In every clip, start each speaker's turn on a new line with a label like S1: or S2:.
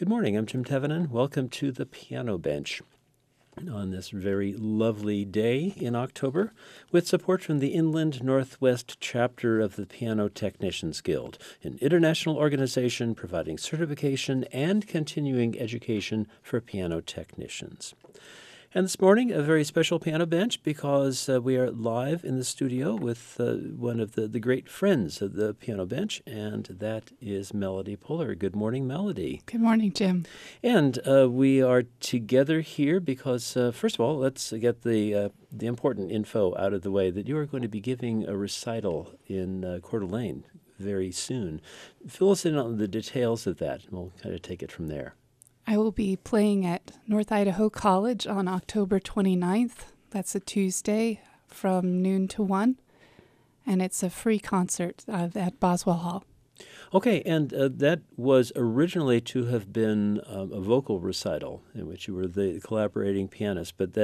S1: Good morning. I'm Jim Tevenin. Welcome to the Piano Bench on this very lovely day in October, with support from the Inland Northwest chapter of the Piano Technicians Guild, an international organization providing certification and continuing education for piano technicians. And this morning, a very special piano bench because we are live in the studio with one of the great friends of the piano bench, and that is Melody Puller. Good morning, Melody.
S2: Good morning, Jim.
S1: And we are together here because, first of all, let's get the important info out of the way that you are going to be giving a recital in Coeur d'Alene very soon. Fill us in on the details of that, and we'll kind of take it from there.
S2: I will be playing at North Idaho College on October 29th. That's a Tuesday from noon to 1. And it's a free concert at Boswell Hall.
S1: Okay, and that was originally to have been a vocal recital in which you were the collaborating pianist, but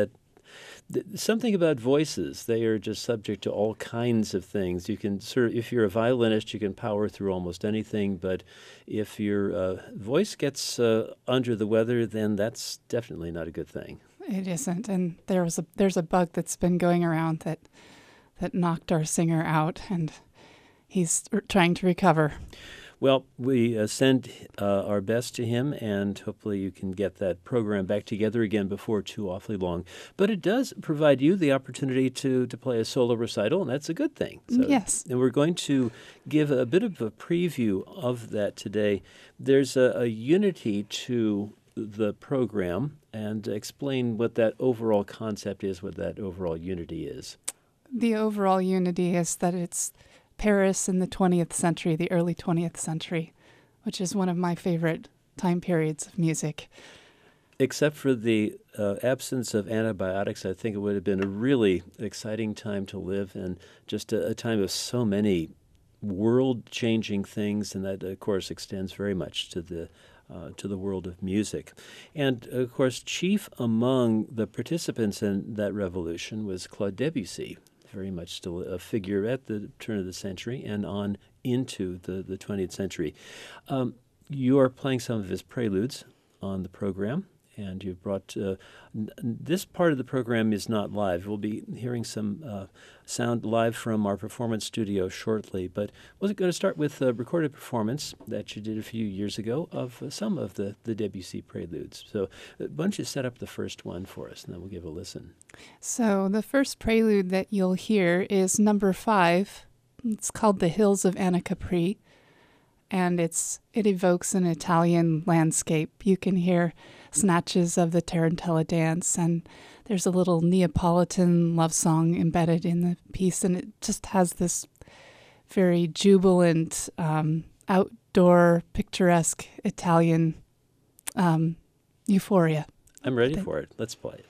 S1: something about voices, they are just subject to all kinds of things. You can if you're a violinist, you can power through almost anything, but if your voice gets under the weather, then that's definitely not a good thing.
S2: It isn't, and there's a bug that's been going around that knocked our singer out, and he's trying to recover.
S1: Well, we send our best to him, and hopefully you can get that program back together again before too awfully long. But it does provide you the opportunity to play a solo recital, and that's a good thing.
S2: So, yes.
S1: And we're going to give a bit of a preview of that today. There's a unity to the program, and explain what that overall concept is, what that overall unity is.
S2: The overall unity is that it's Paris in the 20th century, the early 20th century, which is one of my favorite time periods of music.
S1: Except for the absence of antibiotics, I think it would have been a really exciting time to live, and just a time of so many world-changing things, and that, of course, extends very much to the world of music. And, of course, chief among the participants in that revolution was Claude Debussy, very much still a figure at the turn of the century and on into the 20th century. You are playing some of his preludes on the program, and you've brought this part of the program is not live. We'll be hearing some sound live from our performance studio shortly, but was going to start with a recorded performance that you did a few years ago of some of the Debussy preludes. So why don't you set up the first one for us, and then we'll give a listen.
S2: So the first prelude that you'll hear is number 5. It's called The Hills of Anacapri, and it evokes an Italian landscape. You can hear snatches of the Tarantella dance, and there's a little Neapolitan love song embedded in the piece, and it just has this very jubilant, outdoor, picturesque Italian euphoria.
S1: I'm ready for it. Let's play it.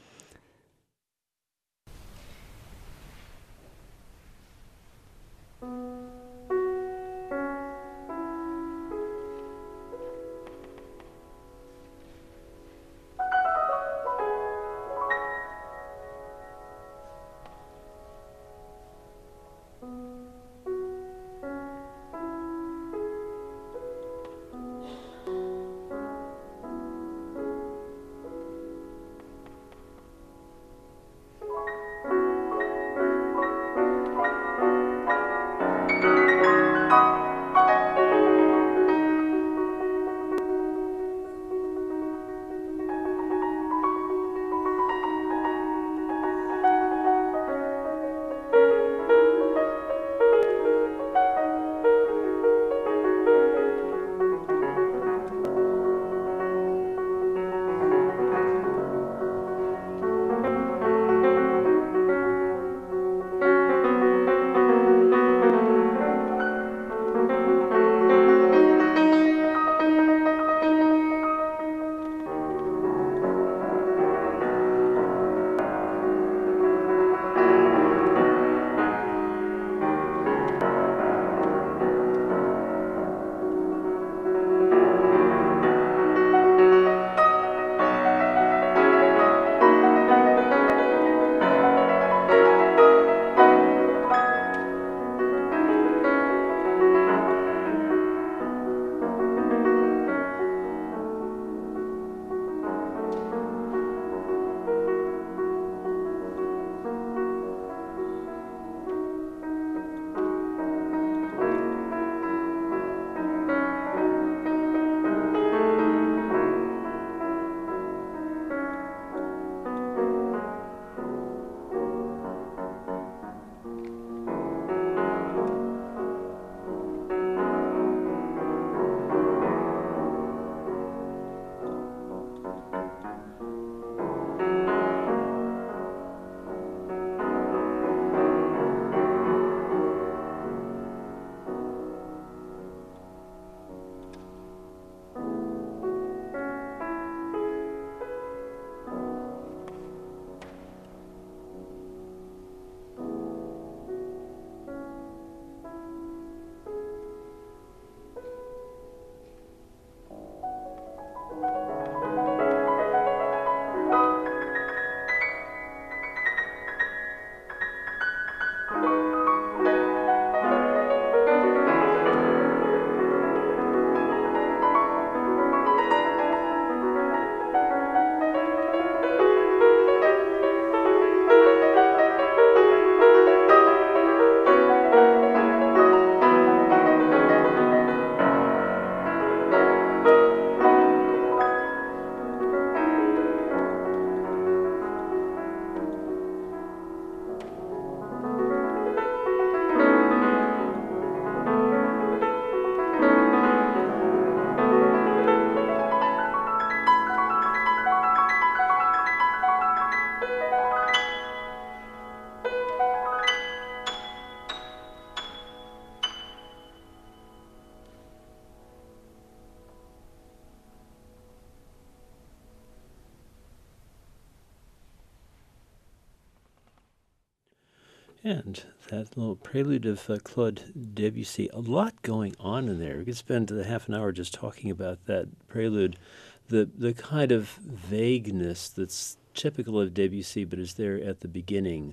S1: And that little prelude of Claude Debussy, a lot going on in there. We could spend half an hour just talking about that prelude, the kind of vagueness that's typical of Debussy, but is there at the beginning.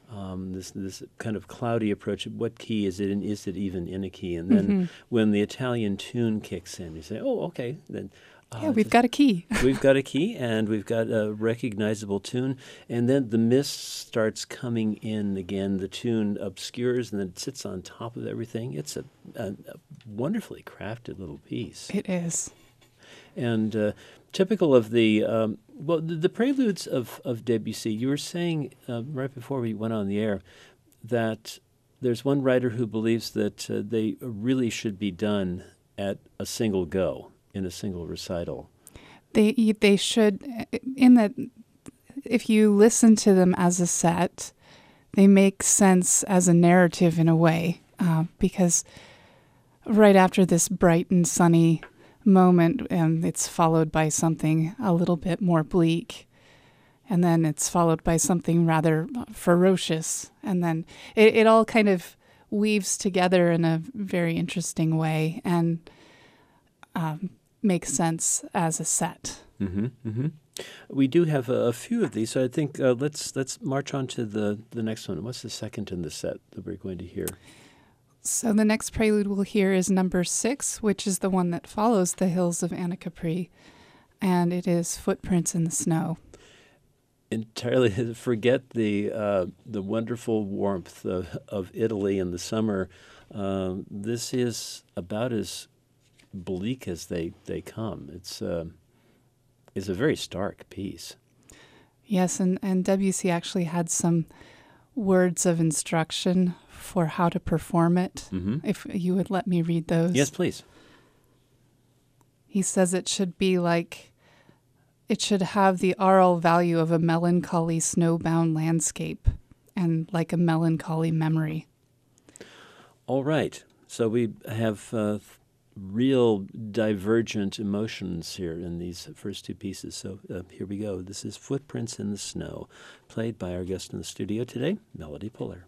S1: This kind of cloudy approach. What key is it in? Is it even in a key? And then when the Italian tune kicks in, you say, "Oh, okay." Then
S2: Yeah, we've got a key.
S1: we've got a key, and we've got a recognizable tune. And then the mist starts coming in again. The tune obscures, and then it sits on top of everything. It's a wonderfully crafted little piece.
S2: It is.
S1: And typical of the preludes of Debussy. You were saying right before we went on the air that there's one writer who believes that they really should be done at a single go, in a single recital.
S2: They should, in that if you listen to them as a set, they make sense as a narrative in a way, because right after this bright and sunny moment, and it's followed by something a little bit more bleak, and then it's followed by something rather ferocious, and then it all kind of weaves together in a very interesting way and makes sense as a set.
S1: Mm-hmm, mm-hmm. We do have a few of these, so I think let's march on to the next one. What's the second in the set that we're going to hear?
S2: So the next prelude we'll hear is number 6, which is the one that follows the Hills of Anacapri, and it is Footprints in the Snow.
S1: Entirely forget the wonderful warmth of Italy in the summer. This is about as bleak as they come. It's a very stark piece.
S2: Yes, and Debussy actually had some words of instruction for how to perform it, if you would let me read those.
S1: Yes, please.
S2: He says it should have the aural value of a melancholy snowbound landscape and like a melancholy memory.
S1: All right. So we have real divergent emotions here in these first two pieces. So here we go. This is Footprints in the Snow, played by our guest in the studio today, Melody Puller.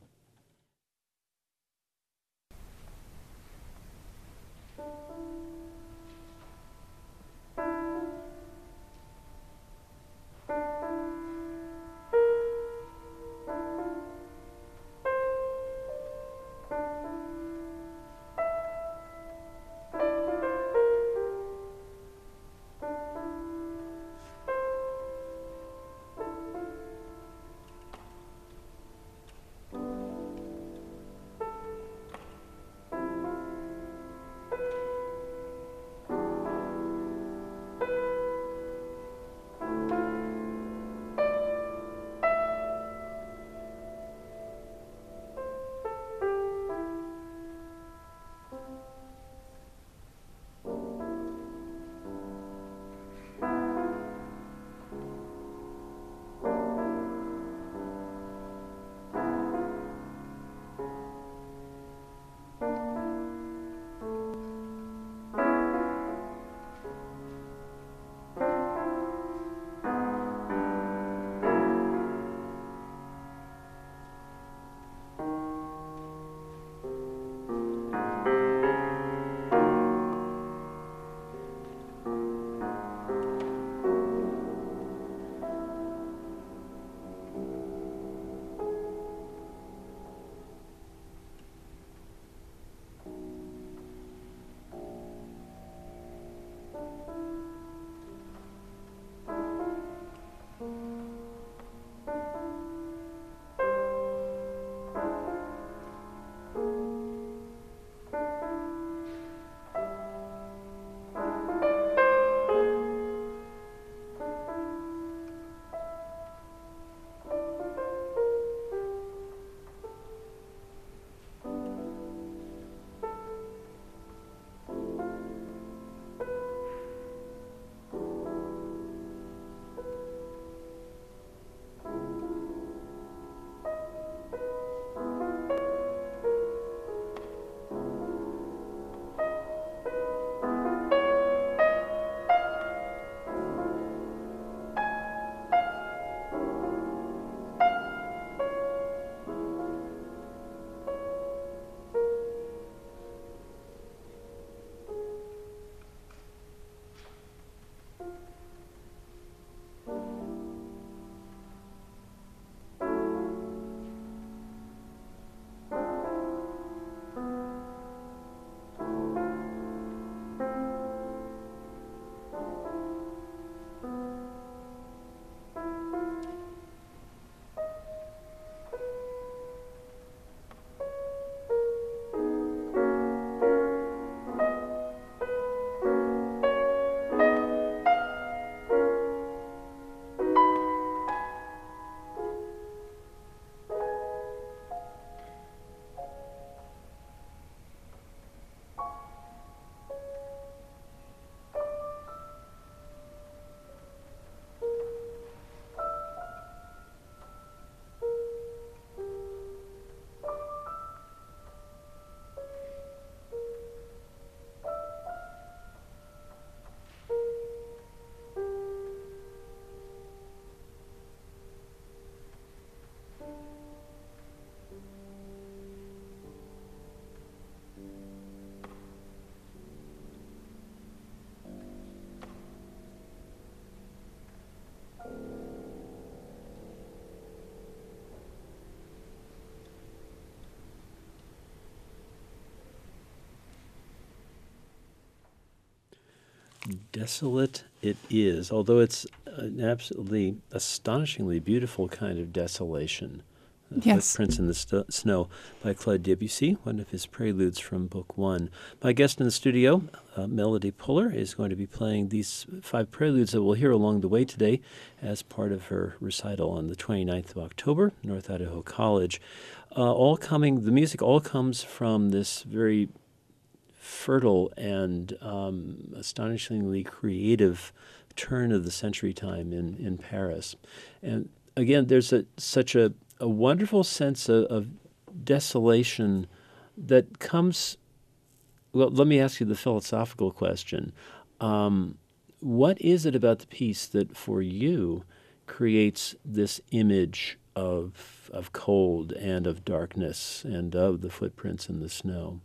S1: Desolate it is, although it's an absolutely astonishingly beautiful kind of desolation.
S2: Yes.
S1: Footprints in the Snow by Claude Debussy, one of his preludes from Book One. My guest in the studio, Melody Puller, is going to be playing these 5 preludes that we'll hear along the way today as part of her recital on the 29th of October, North Idaho College. The music all comes from this very fertile and astonishingly creative turn of the century time in Paris. And again, there's such a wonderful sense of desolation that comes. Well, let me ask you the philosophical question. What is it about the piece that for you creates this image of cold and of darkness and of the footprints in the snow?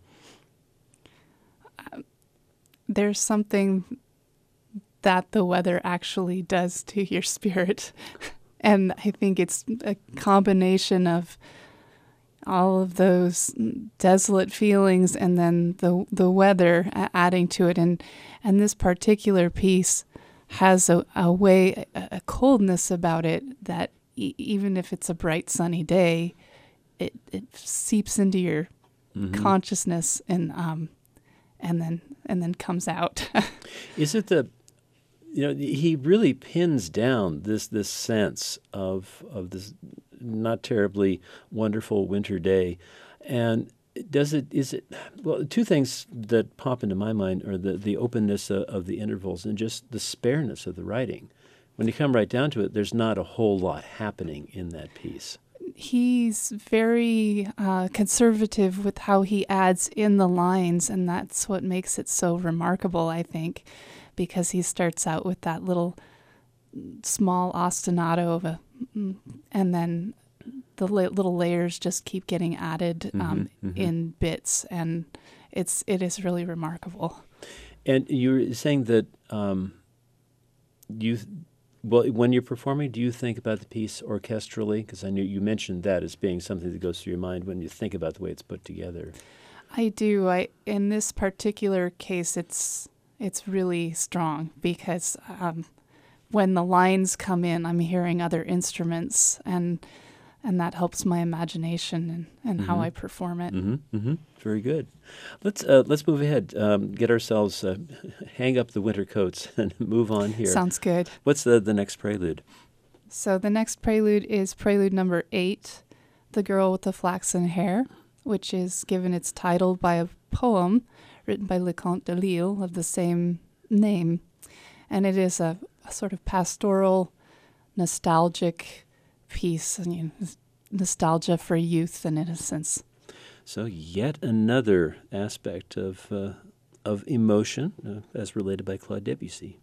S2: There's something that the weather actually does to your spirit. And I think it's a combination of all of those desolate feelings and then the weather adding to it. And this particular piece has a coldness about it that even if it's a bright sunny day, it seeps into your consciousness and then comes out.
S1: Is it he really pins down this sense of this not terribly wonderful winter day, and well, 2 things that pop into my mind are the openness of the intervals and just the spareness of the writing. When you come right down to it, there's not a whole lot happening in that piece.
S2: He's very conservative with how he adds in the lines, and that's what makes it so remarkable, I think, because he starts out with that little small ostinato and then the little layers just keep getting added in bits, and it is really remarkable.
S1: And you're saying that when you're performing, do you think about the piece orchestrally? Because I knew you mentioned that as being something that goes through your mind when you think about the way it's put together.
S2: I do. In this particular case, it's really strong because when the lines come in, I'm hearing other instruments, and that helps my imagination and how I perform it.
S1: Very good. Let's move ahead. Get ourselves hang up the winter coats and move on here.
S2: Sounds good.
S1: What's the next prelude?
S2: So the next prelude is prelude number 8, "The Girl with the Flaxen Hair," which is given its title by a poem written by Leconte de Lisle of the same name. And it is a sort of pastoral, nostalgic piece, and nostalgia for youth and innocence.
S1: So yet another aspect of emotion as related by Claude Debussy.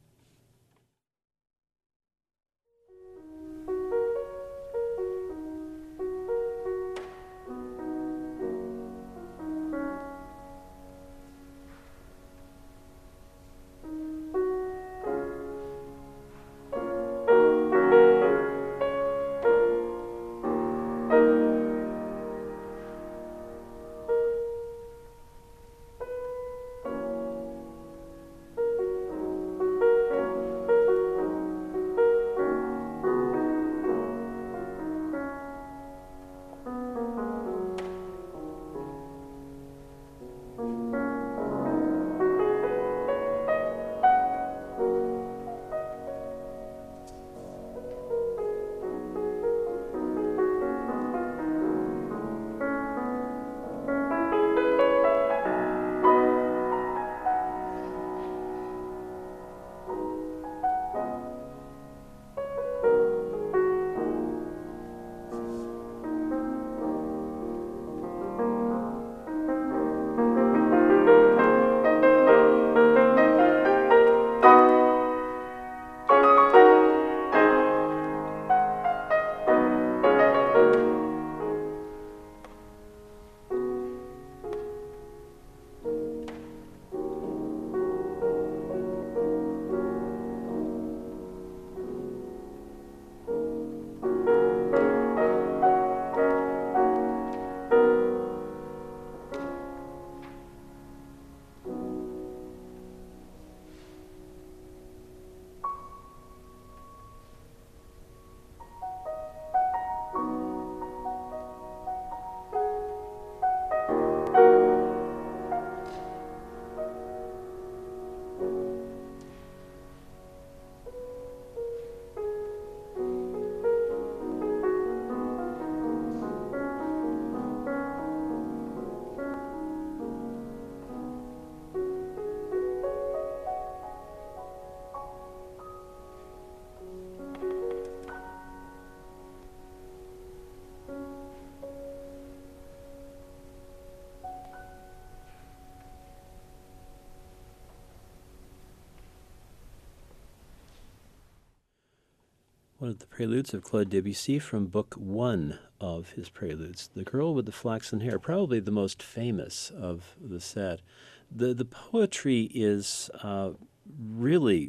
S1: one of the preludes of Claude Debussy from Book 1 of his preludes. The Girl with the Flaxen Hair, probably the most famous of the set. The poetry is really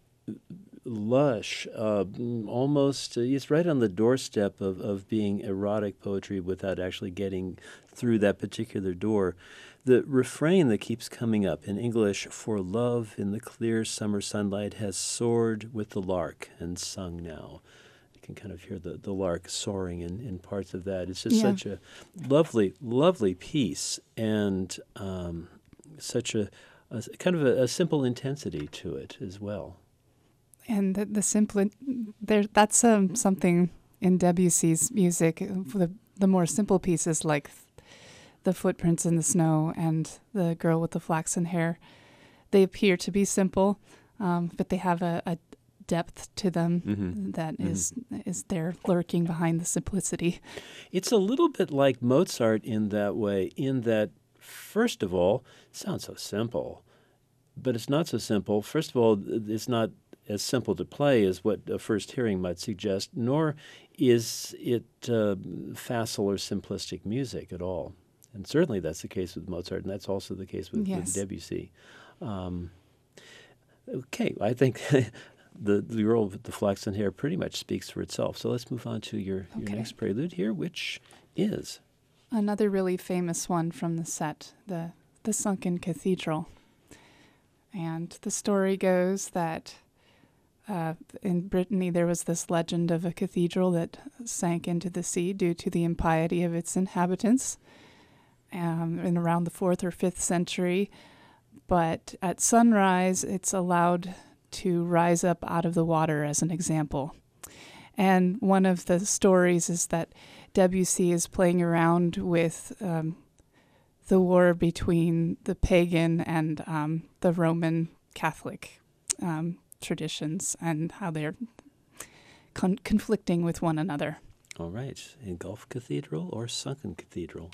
S1: lush, almost, it's right on the doorstep of being erotic poetry without actually getting through that particular door. The refrain that keeps coming up in English, "For love in the clear summer sunlight has soared with the lark and sung now." You can kind of hear the lark soaring in parts of that. It's just such a lovely, lovely piece, and such a kind of a simple intensity to it as well.
S2: And the simple, that's something in Debussy's music, the more simple pieces like The Footprints in the Snow and The Girl with the Flaxen Hair. They appear to be simple, but they have a depth to them that is there lurking behind the simplicity.
S1: It's a little bit like Mozart in that way, in that, first of all, it sounds so simple, but it's not so simple. First of all, it's not as simple to play as what a first hearing might suggest, nor is it facile or simplistic music at all. And certainly that's the case with Mozart, and that's also the case with Debussy. Okay, I think the Girl with the Flaxen Hair pretty much speaks for itself. So let's move on to your next prelude here, which is
S2: another really famous one from the set, the Sunken Cathedral. And the story goes that in Brittany there was this legend of a cathedral that sank into the sea due to the impiety of its inhabitants in around the 4th or 5th century. But at sunrise, it's allowed to rise up out of the water as an example. And one of the stories is that Debussy is playing around with the war between the pagan and the Roman Catholic traditions and how they're conflicting with one another.
S1: All right. Engulfed Cathedral or Sunken Cathedral?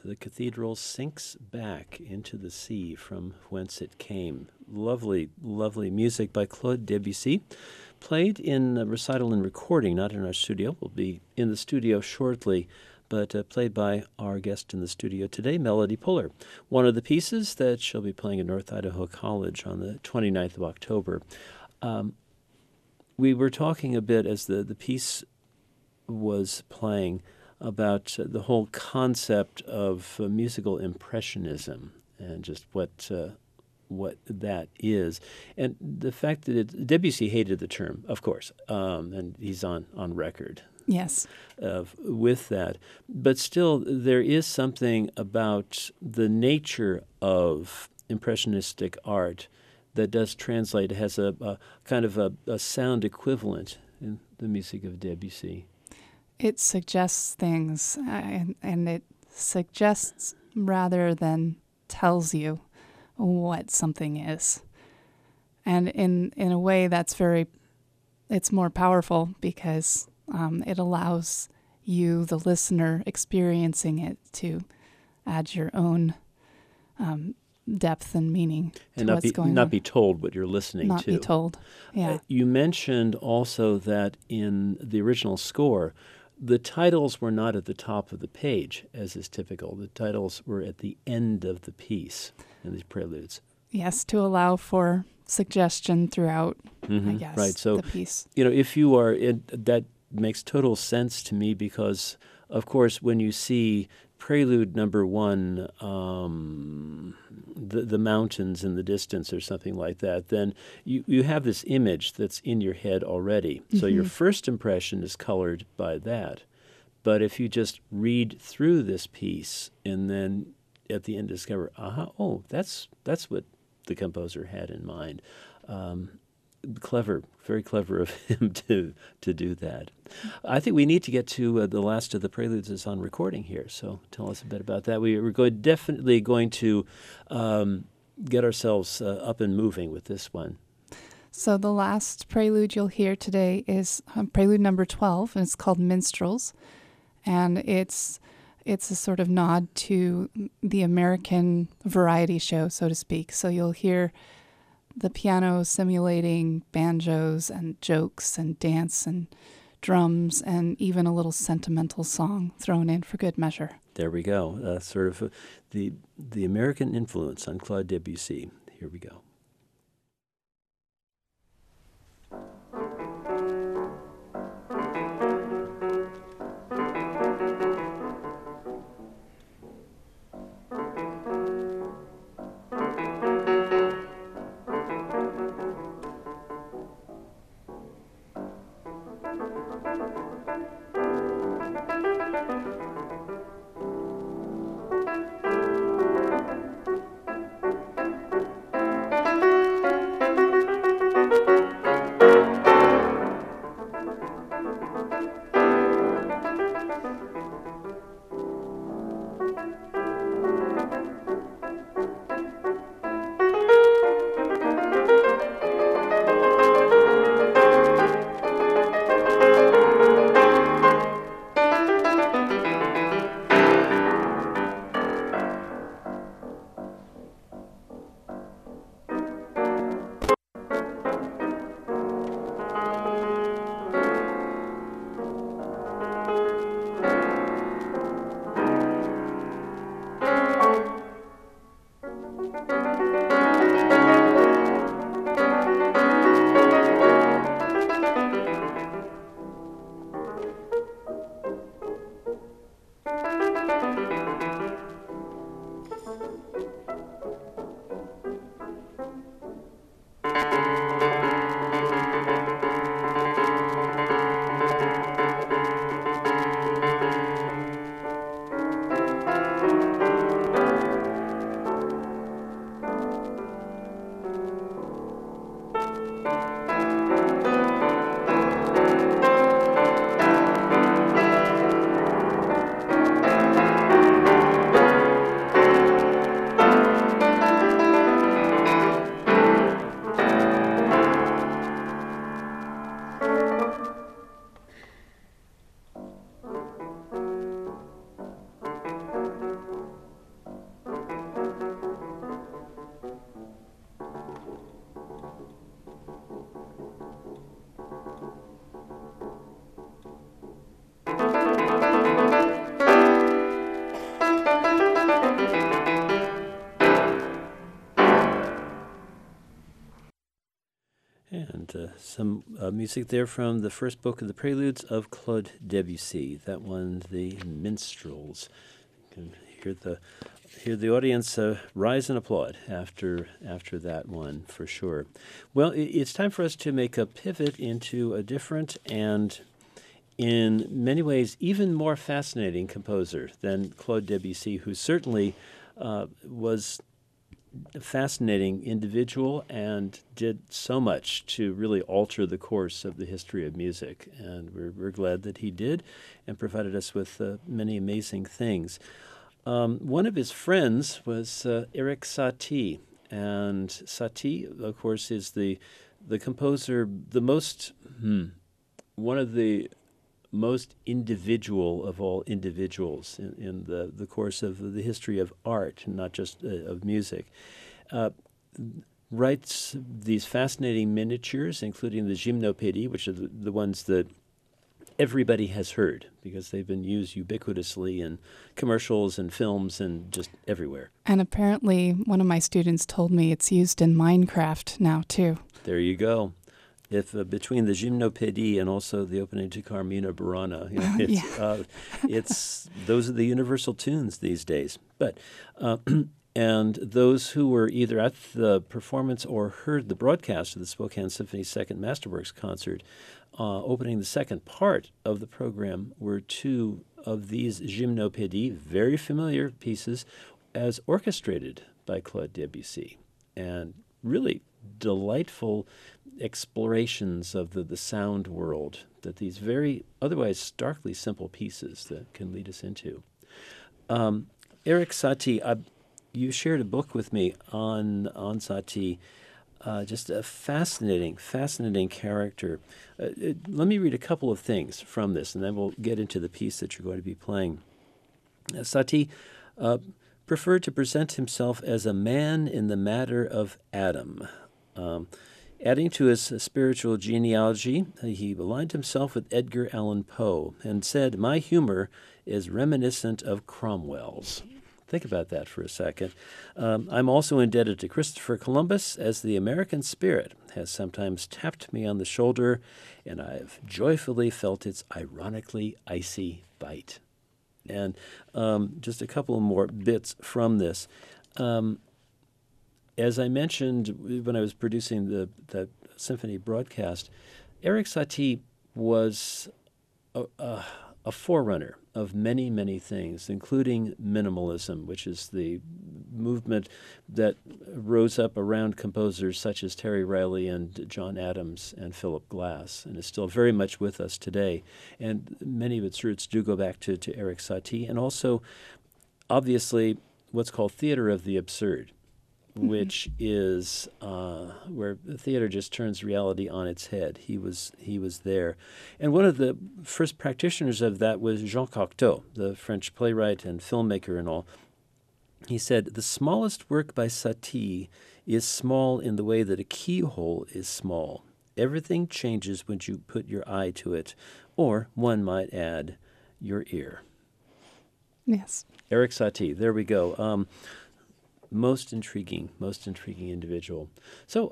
S1: the cathedral sinks back into the sea from whence it came. Lovely, lovely music by Claude Debussy, played in a recital and recording, not in our studio. We'll be in the studio shortly, but played by our guest in the studio today, Melody Puller. One of the pieces that she'll be playing at North Idaho College on the 29th of October. We were talking a bit as the piece was playing about the whole concept of musical impressionism and just what that is, and the fact that Debussy hated the term, of course, and he's on record.
S2: Yes.
S1: With that. But still, there is something about the nature of impressionistic art that does translate. It has a kind of a sound equivalent in the music of Debussy.
S2: It suggests things, and it suggests rather than tells you what something is. And in a way it's more powerful because it allows you, the listener, experiencing it to add your own depth and meaning to what's going on.
S1: Not be told what you're listening to.
S2: Not be told, yeah.
S1: You mentioned also that in the original score, the titles were not at the top of the page, as is typical. The titles were at the end of the piece in these preludes.
S2: Yes, to allow for suggestion throughout, I guess,
S1: right. So,
S2: the piece.
S1: If you are that makes total sense to me because, of course, when you see Prelude number 1, the mountains in the distance or something like that, then you have this image that's in your head already. So your first impression is colored by that. But if you just read through this piece and then at the end discover, that's what the composer had in mind. Clever, very clever of him to do that. I think we need to get to the last of the preludes is on recording here, so tell us a bit about that. We're definitely going to get ourselves up and moving with this one.
S2: So the last prelude you'll hear today is prelude number 12, and it's called Minstrels, and it's a sort of nod to the American variety show, so to speak. So you'll hear the piano simulating banjos and jokes and dance and drums and even a little sentimental song thrown in for good measure.
S1: There we go. Sort of the American influence on Claude Debussy. Here we go. some music there from the first book of the Preludes of Claude Debussy. That one, The Minstrels. You can hear the audience rise and applaud after that one, for sure. Well, it's time for us to make a pivot into a different and, in many ways, even more fascinating composer than Claude Debussy, who certainly was a fascinating individual and did so much to really alter the course of the history of music. And we're glad that he did and provided us with many amazing things. One of his friends was Erik Satie. And Satie, of course, is the composer, one of the most individual of all individuals in the course of the history of art, not just of music. Writes these fascinating miniatures, including the Gymnopédie, which are the ones that everybody has heard because they've been used ubiquitously in commercials and films and just everywhere.
S2: And apparently one of my students told me it's used in Minecraft now, too.
S1: There you go. If between the Gymnopédie and also the opening to Carmina Burana, it's those are the universal tunes these days. But and those who were either at the performance or heard the broadcast of the Spokane Symphony's second Masterworks concert, opening the second part of the program were two of these Gymnopédies, very familiar pieces, as orchestrated by Claude Debussy, and really delightful explorations of the sound world that these very otherwise starkly simple pieces that can lead us into. Erik Satie, you shared a book with me on Satie, just a fascinating character. Let me read a couple of things from this, and then we'll get into the piece that you're going to be playing. Satie preferred to present himself as a man in the matter of Adam. Adding to his spiritual genealogy, he aligned himself with Edgar Allan Poe and said, "My humor is reminiscent of Cromwell's." Think about that for a second. I'm also indebted to Christopher Columbus, as the American spirit has sometimes tapped me on the shoulder, and I've joyfully felt its ironically icy bite. And just a couple more bits from this. As I mentioned when I was producing the symphony broadcast, Erik Satie was a forerunner of many, many things, including minimalism, which is the movement that rose up around composers such as Terry Riley and John Adams and Philip Glass, and is still very much with us today. And many of its roots do go back to Erik Satie, and also, obviously, what's called theater of the absurd, which is where the theater just turns reality on its head. He was there. And one of the first practitioners of that was Jean Cocteau, the French playwright and filmmaker and all. He said, "The smallest work by Satie is small in the way that a keyhole is small. Everything changes when you put your eye to it, or, one might add, your ear."
S2: Yes.
S1: Erik Satie, there we go. Most intriguing individual. So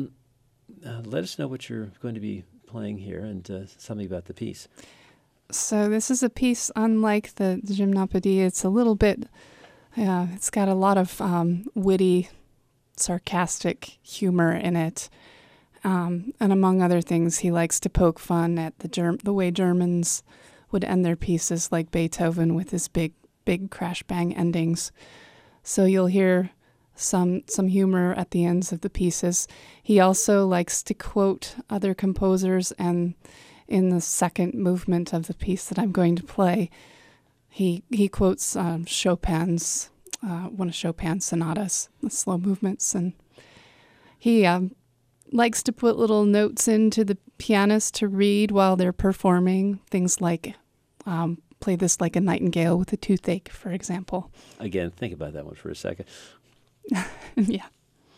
S1: let us know what you're going to be playing here and something about the piece.
S2: So this is a piece unlike the Gymnopédie. It's a little bit, it's got a lot of witty, sarcastic humor in it. And among other things, he likes to poke fun at the way Germans would end their pieces, like Beethoven with his big crash bang endings. So you'll hear some humor at the ends of the pieces. He also likes to quote other composers, and in the second movement of the piece that I'm going to play, he quotes Chopin's one of Chopin's sonatas, the slow movements, and he likes to put little notes into the pianist to read while they're performing, things like play this like a nightingale with a toothache, for example.
S1: Again, think about that one for a second.
S2: Yeah.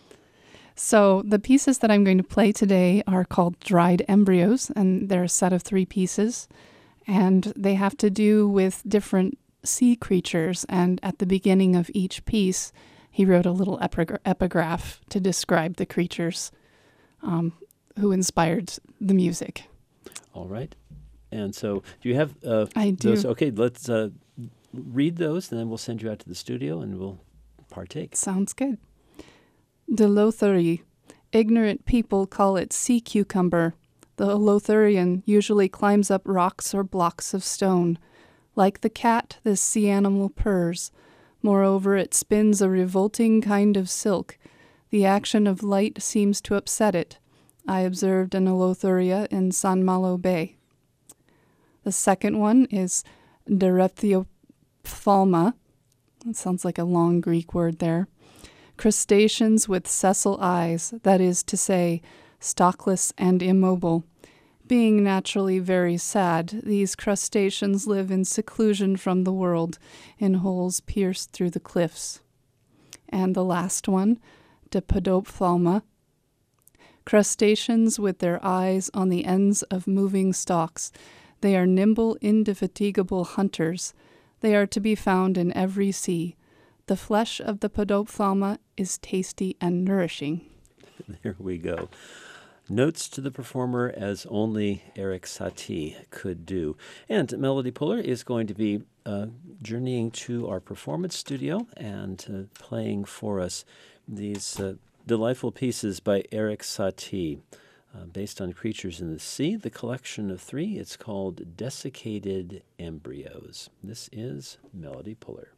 S2: So the pieces that I'm going to play today are called Dried Embryos, and they're a set of 3 pieces, and they have to do with different sea creatures. And at the beginning of each piece, he wrote a little epigraph to describe the creatures who inspired the music.
S1: All right. And so do you have
S2: I do.
S1: those? Okay, let's read those, and then we'll send you out to the studio and we'll partake.
S2: Sounds good. The Lothari. Ignorant people call it sea cucumber. The Lotharian usually climbs up rocks or blocks of stone. Like the cat, this sea animal purrs. Moreover, it spins a revolting kind of silk. The action of light seems to upset it. I observed an Elotharia in San Malo Bay. The second one is Derephthalma. That sounds like a long Greek word there. Crustaceans with sessile eyes, that is to say, stalkless and immobile. Being naturally very sad, these crustaceans live in seclusion from the world, in holes pierced through the cliffs. And the last one, Dipodophthalma. Crustaceans with their eyes on the ends of moving stalks. They are nimble, indefatigable hunters. They are to be found in every sea. The flesh of the Podophthalma is tasty and nourishing.
S1: There we go. Notes to the performer as only Erik Satie could do. And Melody Puller is going to be journeying to our performance studio and playing for us these delightful pieces by Erik Satie, based on Creatures in the Sea, the collection of 3. It's called Desiccated Embryos. This is Melody Puller.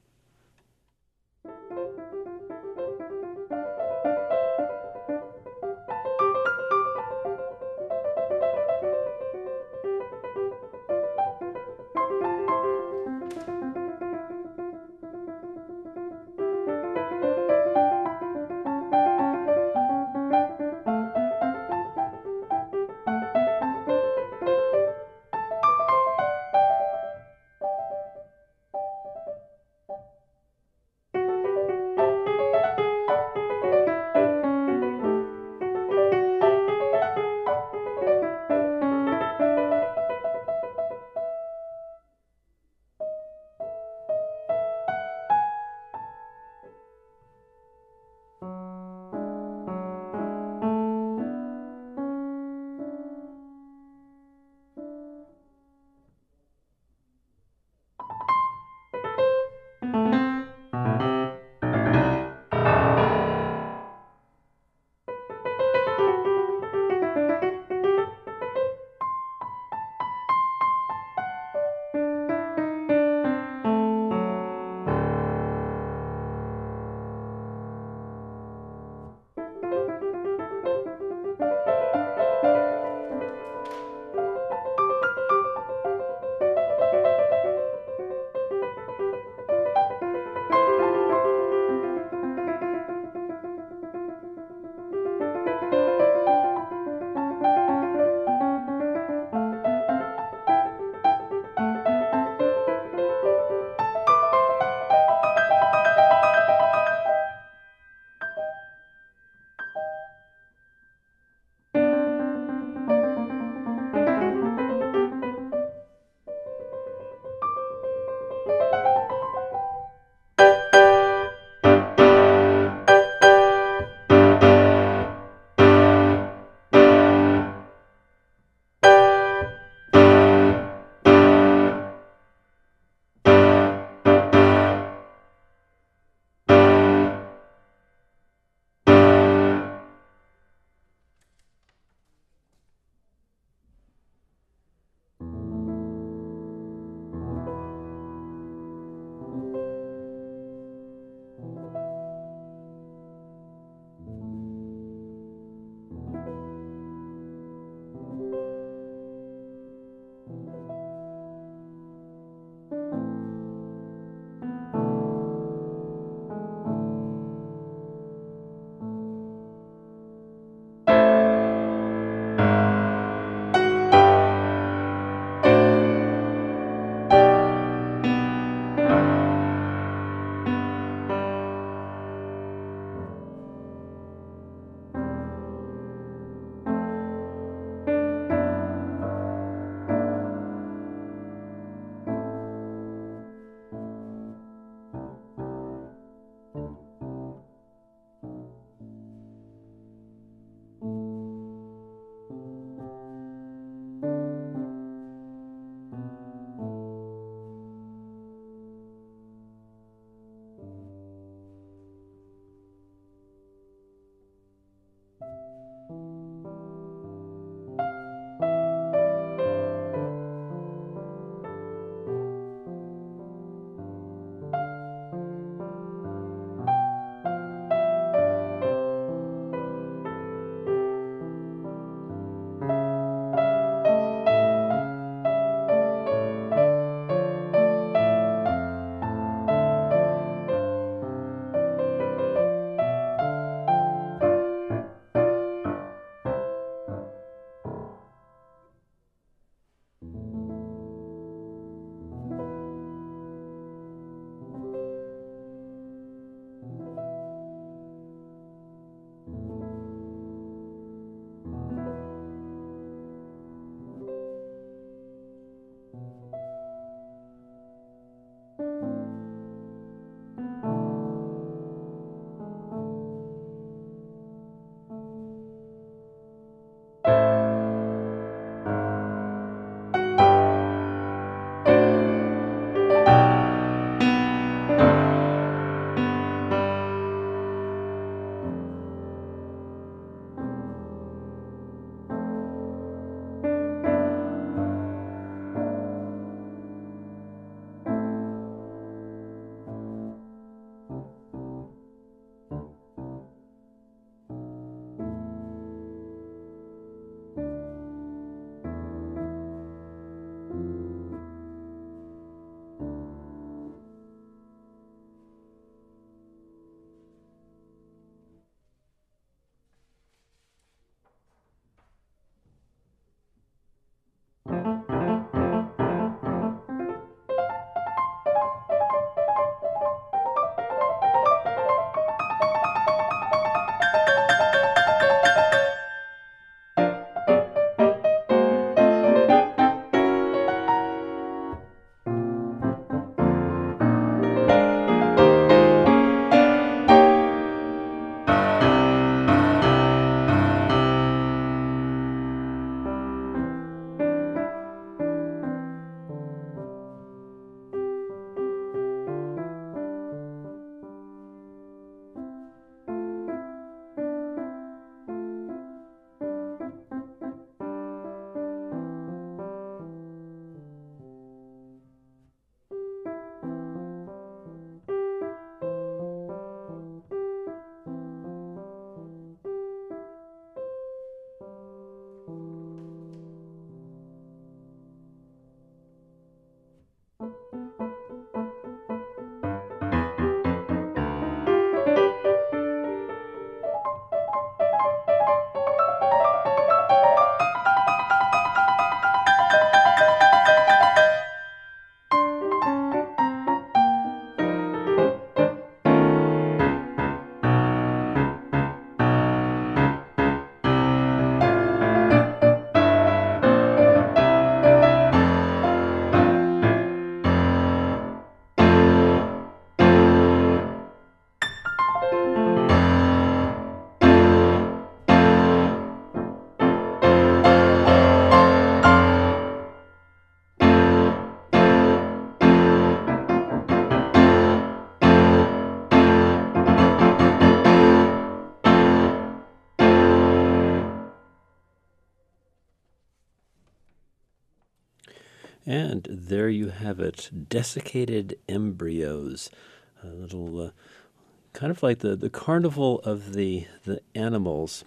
S1: And there you have it, desiccated embryos, a little kind of like the carnival of the animals,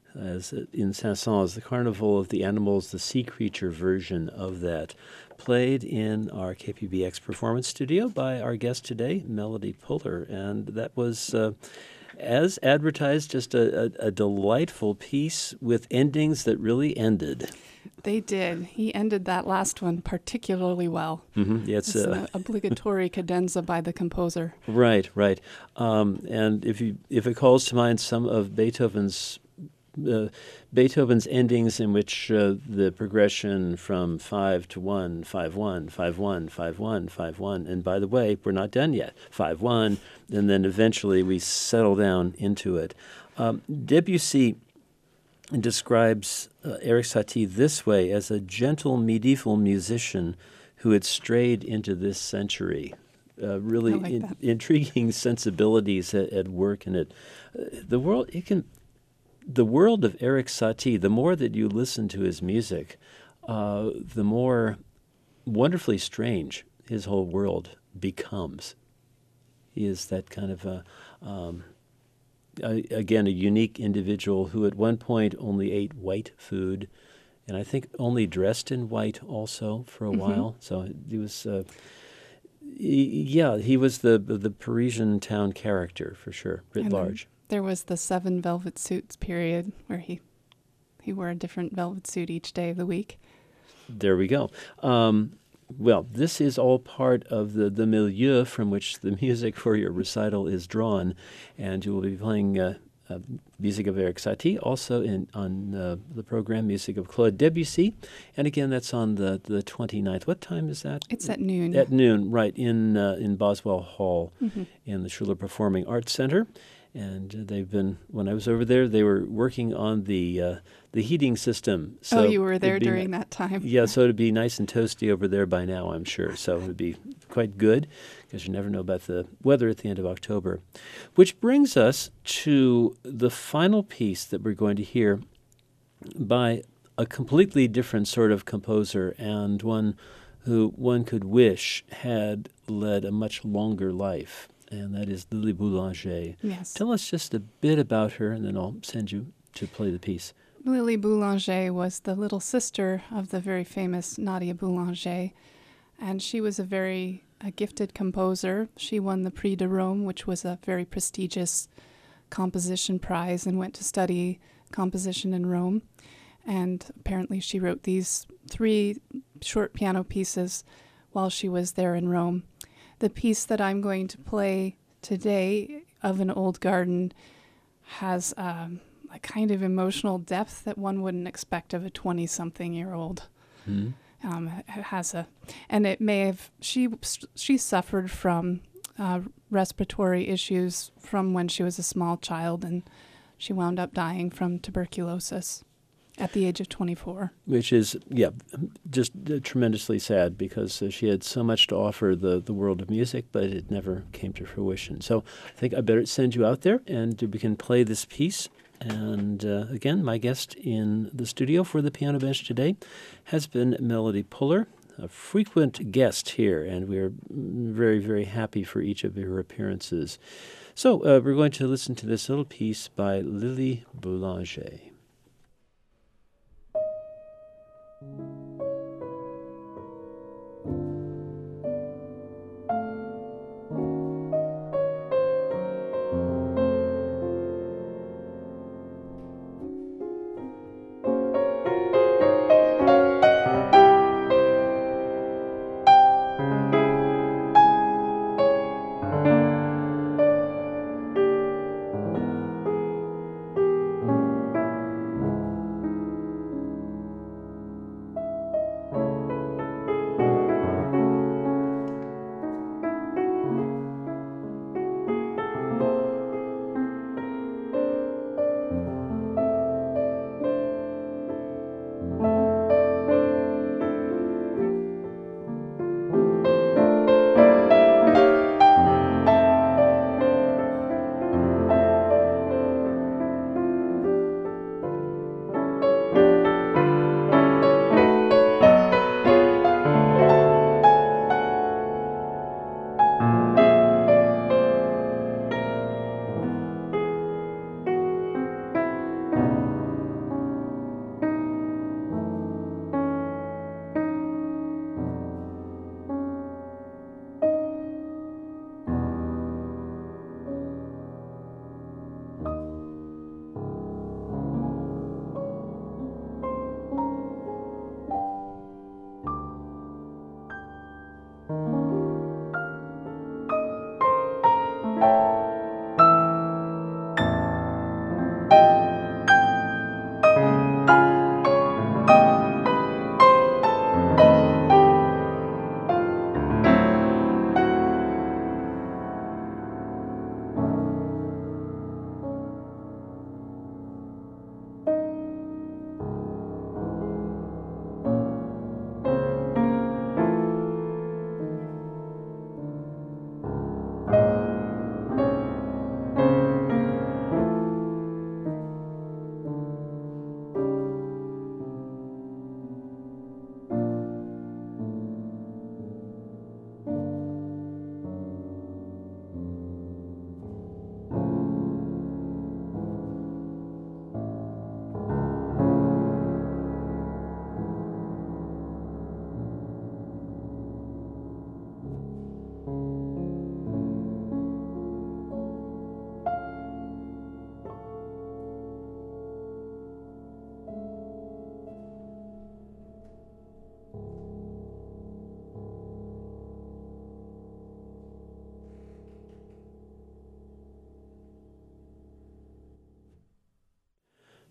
S1: as in Saint-Saëns, the carnival of the animals, the sea creature version of that, played in our KPBX performance studio by our guest today, Melody Puller, and that was. As advertised, just a delightful piece with endings that really ended.
S2: They did. He ended that last one particularly well.
S1: Mm-hmm. Yeah,
S2: it's an obligatory cadenza by the composer.
S1: Right, right. And if it calls to mind some of Beethoven's endings, in which the progression from 5 to 1, 5 1, 5 1, 5 1, 5 1, and by the way, we're not done yet. 5 1, and then eventually we settle down into it. Debussy describes Erik Satie this way, as a gentle medieval musician who had strayed into this century. Intriguing sensibilities at work in it. The world, the world of Erik Satie, the more that you listen to his music, the more wonderfully strange his whole world becomes. He is that kind of again, a unique individual who at one point only ate white food, and I think only dressed in white also for a while. So he was, he was the Parisian town character for sure, writ
S2: And then
S1: large.
S2: there was the 7 velvet suits period where he wore a different velvet suit each day of the week.
S1: There we go. Well, this is all part of the milieu from which the music for your recital is drawn, and you will be playing music of Erik Satie, also on the program music of Claude Debussy, and again that's on the 29th. What time is that?
S2: It's at noon.
S1: At noon, right, in Boswell Hall in the Schuller Performing Arts Center. And they've been, when I was over there, they were working on the heating system. So
S2: you were there during that time.
S1: Yeah, so it'd be nice and toasty over there by now, I'm sure. So it would be quite good, because you never know about the weather at the end of October. Which brings us to the final piece that we're going to hear by a completely different sort of composer, and one who one could wish had led a much longer life. And that is Lily Boulanger.
S2: Yes.
S1: Tell us just a bit about her, and then I'll send you to play the piece.
S2: Lily Boulanger was the little sister of the very famous Nadia Boulanger, and she was a gifted composer. She won the Prix de Rome, which was a very prestigious composition prize, and went to study composition in Rome. And apparently she wrote these 3 short piano pieces while she was there in Rome. The piece that I'm going to play today, Of an Old Garden, has a kind of emotional depth that one wouldn't expect of a 20-something-year-old. She suffered from respiratory issues from when she was a small child, and she wound up dying from tuberculosis at the age of 24.
S1: Which is, just tremendously sad, because she had so much to offer the world of music, but it never came to fruition. So I think I better send you out there, and we can play this piece. And again, my guest in the studio for the Piano Bench today has been Melody Puller, a frequent guest here, and we're very, very happy for each of her appearances. So we're going to listen to this little piece by Lily Boulanger.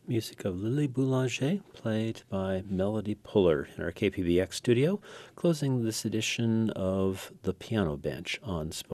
S1: music of Lily Boulanger, played by Melody Puller in our KPBX studio, closing this edition of The Piano Bench on Spoken